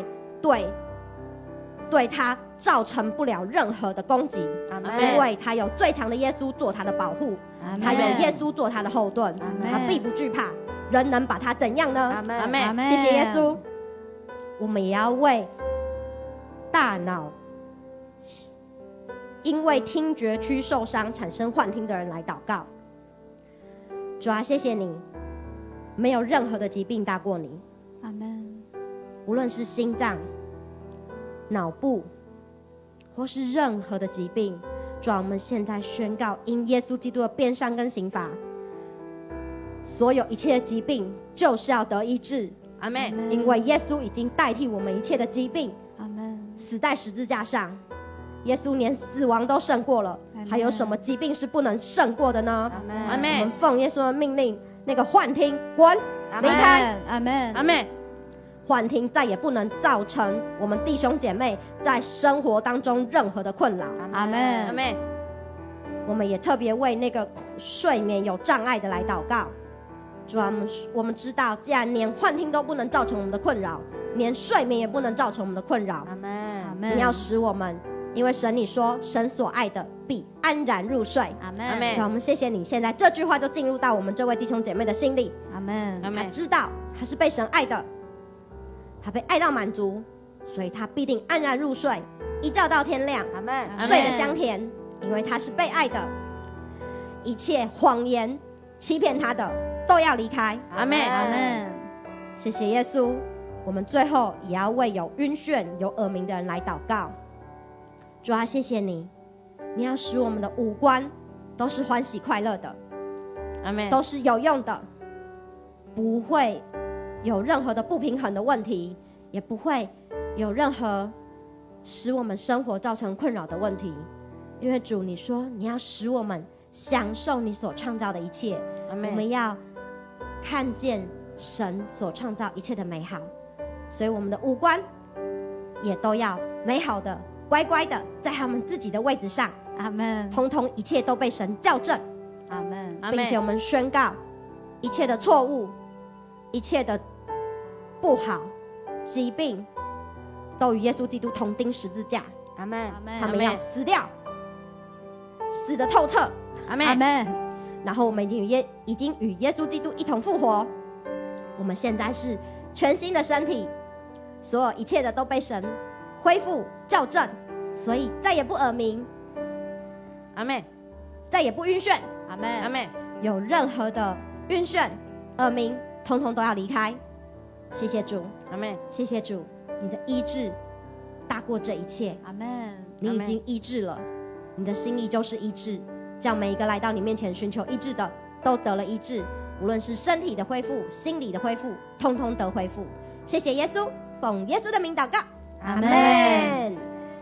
对他造成不了任何的攻击，因为他有最强的耶稣做他的保护，他有耶稣做他的后盾，他必不惧怕。人能把他怎样呢？谢谢耶稣。我们也要为大脑因为听觉区受伤产生幻听的人来祷告。主啊，谢谢你，没有任何的疾病大过你。 阿们。 无论是心脏、脑部或是任何的疾病，主啊，我们现在宣告，因耶稣基督的鞭伤跟刑罚，所有一切的疾病就是要得医治。 阿们。 因为耶稣已经代替我们一切的疾病， 阿们。 死在十字架上，耶稣连死亡都胜过了，还有什么疾病是不能胜过的呢？ 阿们。 我们奉耶稣的命令，那个幻听滚离开。 阿们。 阿们。 幻听再也不能造成我们弟兄姐妹在生活当中任何的困扰。 阿们。 阿们。 我们也特别为那个睡眠有障碍的来祷告。主啊，我们知道，既然连幻听都不能造成我们的困扰，连睡眠也不能造成我们的困扰。 阿们。 阿们。 你要使我们，因为神你说，神所爱的必安然入睡。 阿阿们。 主啊，我们谢谢你，现在这句话就进入到我们这位弟兄姐妹的心里。 阿们。 阿们。 知道他是被神爱的，他被爱到满足，所以他必定安然入睡，一觉到天亮， 阿们。 睡得香甜，因为他是被爱的。一切谎言欺骗他的都要离开。 阿们。 阿们。 谢谢耶稣。我们最后也要为有晕眩有耳鸣的人来祷告。主啊，谢谢你，你要使我们的五官都是欢喜快乐的， 阿们。 都是有用的，不会有任何的不平衡的问题，也不会有任何使我们生活造成困扰的问题。因为主你说你要使我们享受你所创造的一切，我们要看见神所创造一切的美好，所以我们的五官也都要美好的乖乖的在他们自己的位置上。 阿们。 通通一切都被神校正。 阿们。 并且我们宣告一切的错误，一切的不好，疾病都与耶稣基督同钉十字架。 阿们。 他们要死掉，死得透彻。 阿们。 阿们。 然后我们已经与耶稣基督一同复活，我们现在是全新的身体，所有一切的都被神恢复校正，所以再也不耳鸣， 阿们。 再也不晕眩。 阿们。 阿们。 有任何的晕眩、耳鸣，通通都要离开。谢谢主。 阿们。 谢谢主，你的医治大过这一切。 阿们。 你已经医治了，你的心意就是医治， 叫每一个来到你面前寻求医治的都得了医治，无论是身体的恢复、心理的恢复，通通得恢复。谢谢耶稣，奉耶稣的名祷告，阿们。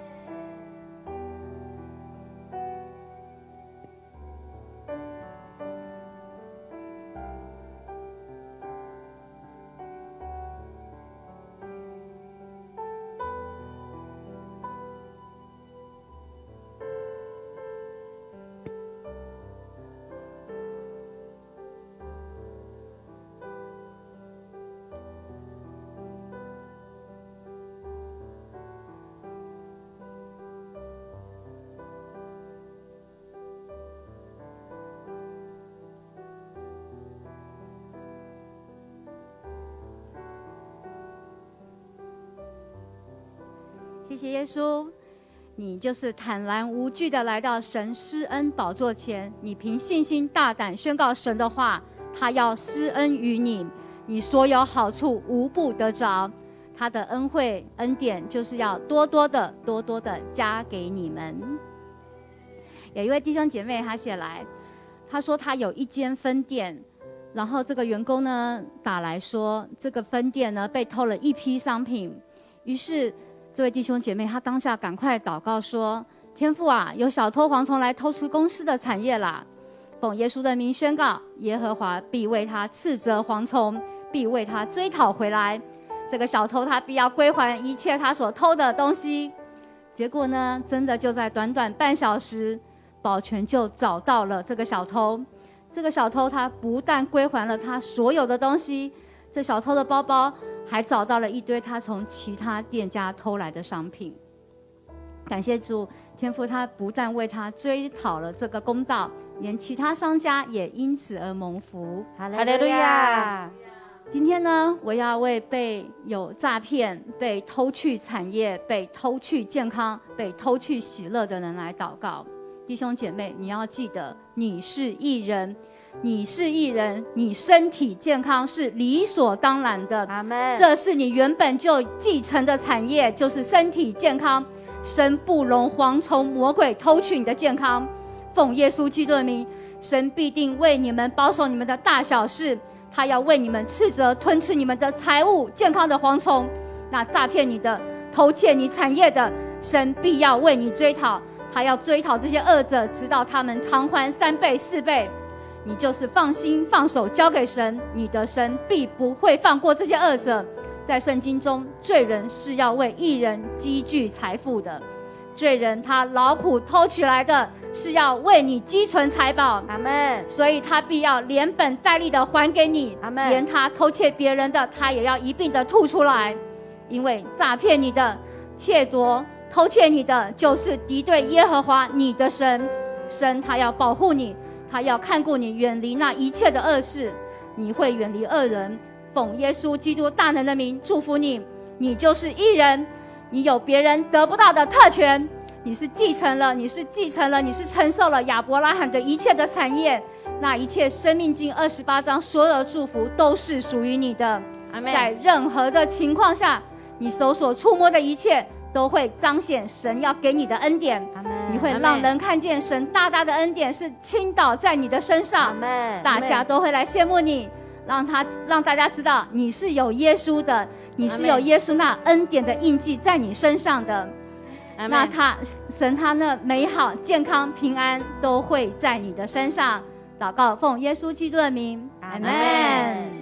谢谢耶稣，你就是坦然无惧的来到神施恩宝座前，你凭信心大胆宣告神的话，他要施恩于你，你所有好处无不得着。他的恩惠恩典就是要多多的加给你们。有一位弟兄姐妹他写来，他说他有一间分店，然后这个员工呢打来说，这个分店呢被偷了一批商品，于是这位弟兄姐妹他当下赶快祷告说，天父啊，有小偷蝗虫来偷吃公司的产业啦，奉耶稣的名宣告，耶和华必为他斥责蝗虫，必为他追讨回来，这个小偷他必要归还一切他所偷的东西。结果呢，真的就在短短半小时，保全就找到了这个小偷。这个小偷他不但归还了他所有的东西，这小偷的包包还找到了一堆他从其他店家偷来的商品。感谢主，天父他不但为他追讨了这个公道，连其他商家也因此而蒙福。 哈利路亚！ 今天呢，我要为被有诈骗、被偷去产业、被偷去健康、被偷去喜乐的人来祷告。弟兄姐妹，你要记得，你是义人，你是义人，你身体健康是理所当然的。 阿们。 这是你原本就继承的产业，就是身体健康。神不容蝗虫、魔鬼偷取你的健康。奉耶稣基督的名，神必定为你们保守你们的大小事。他要为你们斥责吞吃你们的财物、健康的蝗虫。那诈骗你的、偷窃你产业的，神必要为你追讨。他要追讨这些恶者，直到他们偿还3倍、4倍。你就是放心放手交给神，你的神必不会放过这些恶者。在圣经中，罪人是要为义人积聚财富的，罪人他劳苦偷取来的，是要为你积存财宝。 阿们。 所以他必要连本带利的还给你。 阿们。 连他偷窃别人的，他也要一并的吐出来。因为诈骗你的、窃夺、偷窃你的，就是敌对耶和华你的神。神他要保护你，他要看顾你，远离那一切的恶事。你会远离恶人。奉耶稣基督大能的名祝福你，你就是义人，你有别人得不到的特权，你是继承了，你是承受了亚伯拉罕的一切的产业，那一切生命经28章所有的祝福都是属于你的。在任何的情况下，你手所触摸的一切都会彰显神要给你的恩典。你会让人看见神大大的恩典是倾倒在你的身上，大家都会来羡慕你，让大家知道你是有耶稣的，你是有耶稣那恩典的印记在你身上的。那神他那美好、健康、平安都会在你的身上。祷告奉耶稣基督的名，阿们。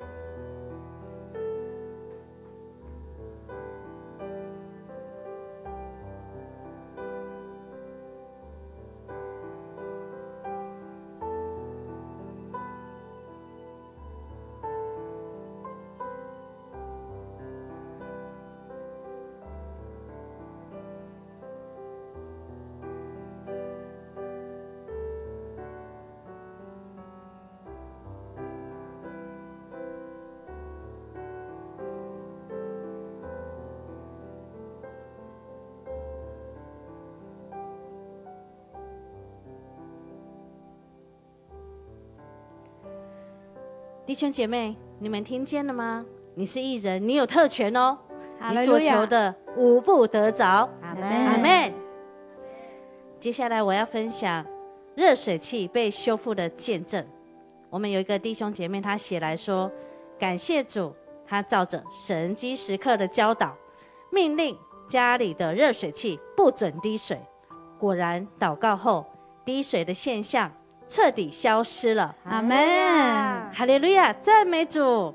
弟兄姐妹，你们听见了吗？你是义人，你有特权哦， 哈利路亚。 你所求的无不得着。 阿们。 阿们。接下来我要分享热水器被修复的见证。我们有一个弟兄姐妹，他写来说，感谢主，他照着神机时刻的教导，命令家里的热水器不准滴水。果然祷告后，滴水的现象彻底消失了。 阿门。 哈利路亚，赞美主。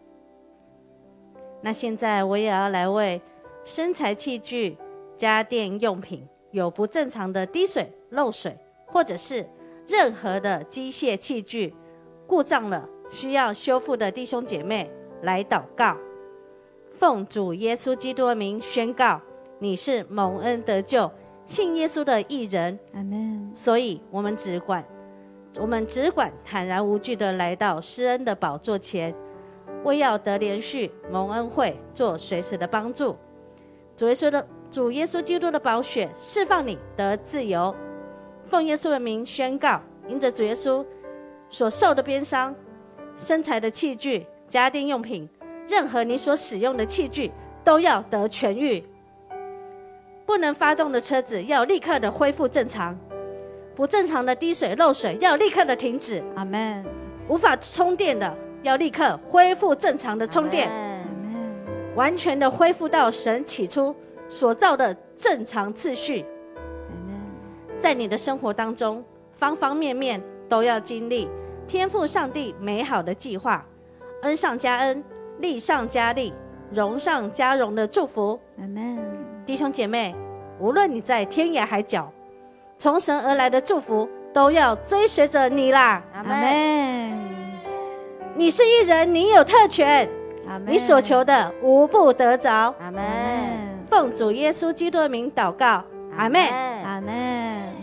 那现在我也要来为生财器具、家电用品有不正常的滴水、漏水，或者是任何的机械器具故障了，需要修复的弟兄姐妹来祷告。奉主耶稣基督的名宣告，你是蒙恩得救、信耶稣的义人。 阿门。 所以我们只管坦然无惧的来到施恩的宝座前，为要得连续蒙恩惠，做随时的帮助。主耶稣基督的宝血释放你得自由。奉耶稣的名宣告，因着主耶稣所受的鞭伤，生财的器具、家电用品，任何你所使用的器具都要得痊愈。不能发动的车子要立刻的恢复正常，不正常的滴水漏水要立刻的停止。 阿门。 无法充电的要立刻恢复正常的充电， 阿门。 完全的恢复到神起初所造的正常次序。 阿门。 在你的生活当中，方方面面都要经历天父上帝美好的计划，恩上加恩，利上加利，荣上加荣的祝福。 阿门。 弟兄姐妹，无论你在天涯海角，从神而来的祝福都要追随着你啦。 阿门。 你是义人，你有特权， 阿门。 你所求的无不得着。 阿门。 奉主耶稣基督的名祷告，阿们。 阿门。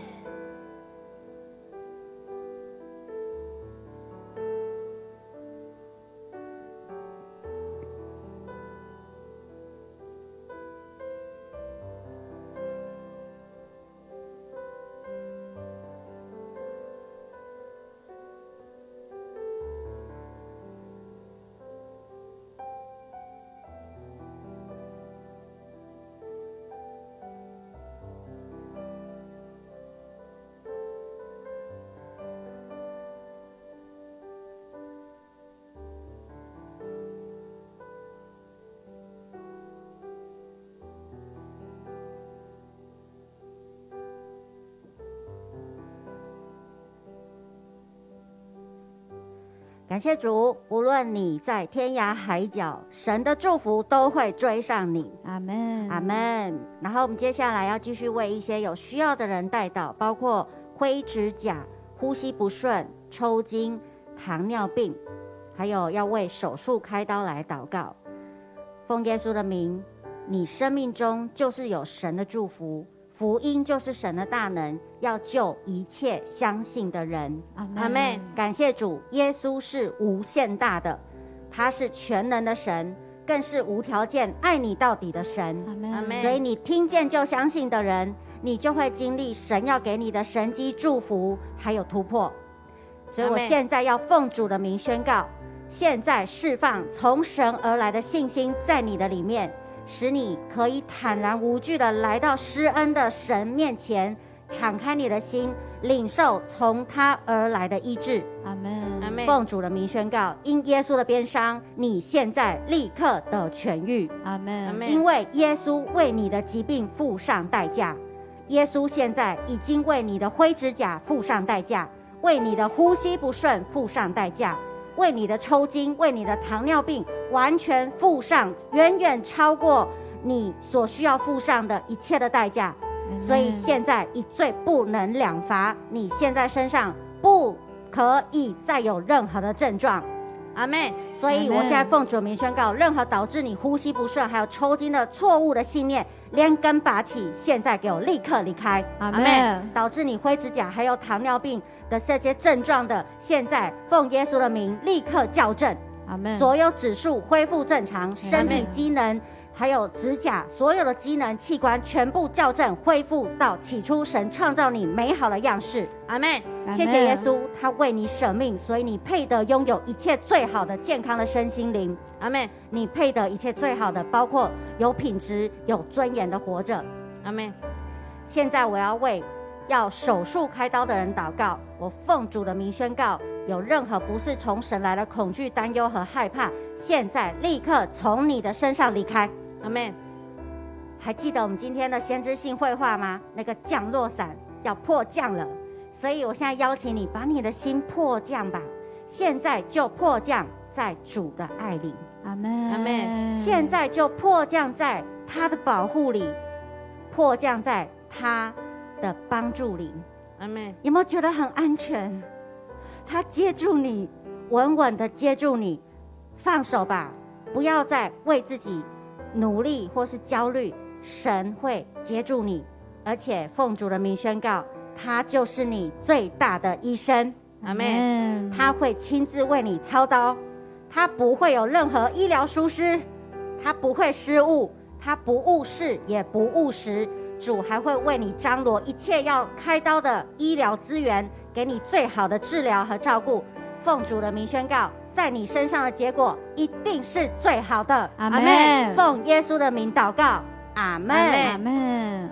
感谢主，无论你在天涯海角，神的祝福都会追上你。 阿门。 阿门。然后我们接下来要继续为一些有需要的人代祷，包括灰指甲、呼吸不顺、抽筋、糖尿病，还有要为手术开刀来祷告。奉耶稣的名，你生命中就是有神的祝福，福音就是神的大能，要救一切相信的人。 阿们。 感谢主，耶稣是无限大的，他是全能的神，更是无条件爱你到底的神。 阿门。 所以你听见就相信的人，你就会经历神要给你的神迹祝福还有突破。所以我现在要奉主的名宣告，现在释放从神而来的信心在你的里面，使你可以坦然无惧的来到施恩的神面前，敞开你的心，领受从他而来的医治。 阿门。 阿们。 奉主的名宣告，因耶稣的鞭伤，你现在立刻的痊愈。 阿门。 因为耶稣为你的疾病付上代价，耶稣现在已经为你的灰指甲付上代价，为你的呼吸不顺付上代价，为你的抽筋，为你的糖尿病完全付上远远超过你所需要付上的一切的代价。所以现在一罪不能两罚，你现在身上不可以再有任何的症状。 阿们。 所以我现在奉主的名宣告，任何导致你呼吸不顺还有抽筋的错误的信念连根拔起，现在给我立刻离开。 阿们。 导致你灰指甲还有糖尿病的这些症状的，现在奉耶稣的名立刻校正。 阿们。 所有指数恢复正常，身体机能还有指甲所有的机能器官全部校正恢复到起初神创造你美好的样式。 阿们。 谢谢耶稣，他为你舍命，所以你配得拥有一切最好的健康的身心灵。 阿们。 你配得一切最好的，包括有品质有尊严的活着。 阿们。 现在我要为要手术开刀的人祷告。我奉主的名宣告，有任何不是从神来的恐惧、担忧和害怕，现在立刻从你的身上离开。 阿们。 还记得我们今天的先知性绘画吗？那个降落伞要迫降了，所以我现在邀请你把你的心迫降吧，现在就迫降在主的爱里。 阿们， 阿们。 现在就迫降在他的保护里，迫降在他的帮助里。 阿们。 有没有觉得很安全？他接住你，稳稳的接住你，放手吧，不要再为自己努力或是焦虑，神会接住你，而且奉主的名宣告，他就是你最大的医生。 阿们。 他会亲自为你操刀，他不会有任何医疗疏失，他不会失误，他不误事也不误时。主还会为你张罗一切要开刀的医疗资源，给你最好的治疗和照顾。奉主的名宣告，在你身上的结果一定是最好的。 阿们。 奉耶稣的名祷告，阿们。 阿们。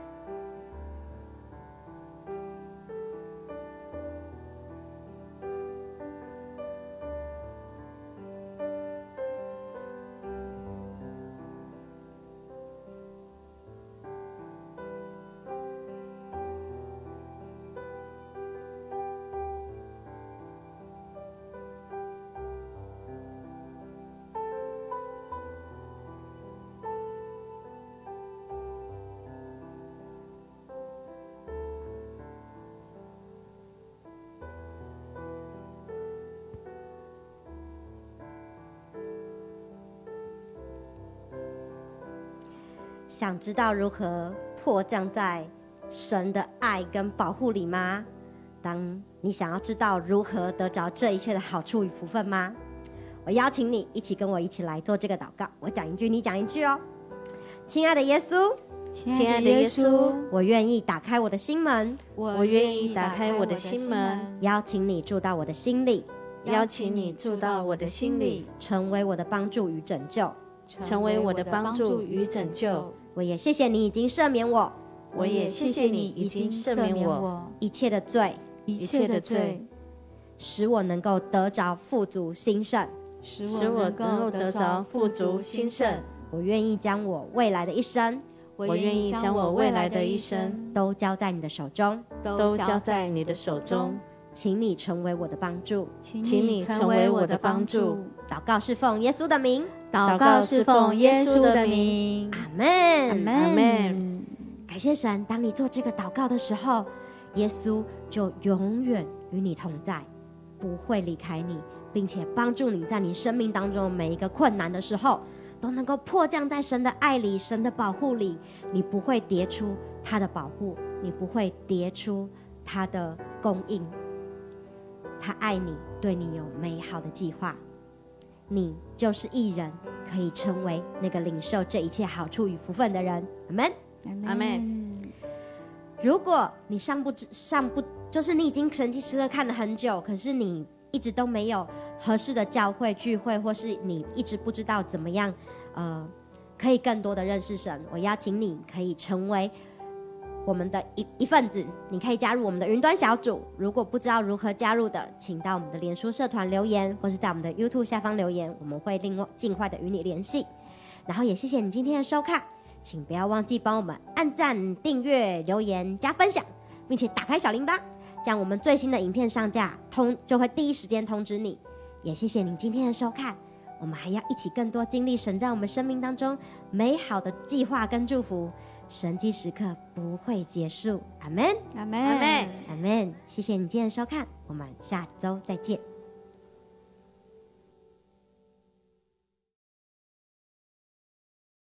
想知道如何迫降在神的爱跟保护里吗？当你想要知道如何得着这一切的好处与福分吗？我邀请你一起跟我一起来做这个祷告，我讲一句你讲一句哦。亲爱的耶稣， 亲爱的耶稣， 我愿意打开我的心门， 我愿意打开我的心门， 邀请你住到我的心里， 邀请你住到我的心里， 成为我的帮助与拯救， 成为我的帮助与拯救。 我也谢谢你已经赦免我， 我也谢谢你已经赦免我一切的罪， 一切的罪， 使我能够得着富足兴盛， 使我能够得着富足兴盛。 我愿意将我未来的一生， 我愿意将我未来的一生都交在你的手中， 都交在你的手中。 请你成为我的帮助， 请你成为我的帮助。 祷告是奉耶稣的名， 祷告是奉耶稣的名。 阿们， 阿们。 感谢神，当你做这个祷告的时候，耶稣就永远与你同在，不会离开你，并且帮助你在你生命当中每一个困难的时候，都能够迫降在神的爱里，神的保护里。你不会跌出他的保护，你不会跌出他的供应。他爱你，对你有美好的计划，你就是义人，可以成为那个领受这一切好处与福分的人。阿们， 阿们。 如果你就是你已经神迹时刻看了很久，可是你一直都没有合适的教会聚会，或是你一直不知道怎么样可以更多的认识神，我邀请你可以成为我们的一份子，你可以加入我们的云端小组。如果不知道如何加入的，请到我们的脸书社团留言，或是在我们的 YouTube 下方留言，我们会尽快的与你联系。然后也谢谢你今天的收看，请不要忘记帮我们按赞、订阅、留言、加分享，并且打开小铃铛，这样我们最新的影片上架就会第一时间通知你。也谢谢你今天的收看，我们还要一起更多经历神在我们生命当中美好的计划跟祝福。神迹时刻不会结束，阿们， 阿们， 阿们， 阿们。谢谢你今天的收看，我们下周再见。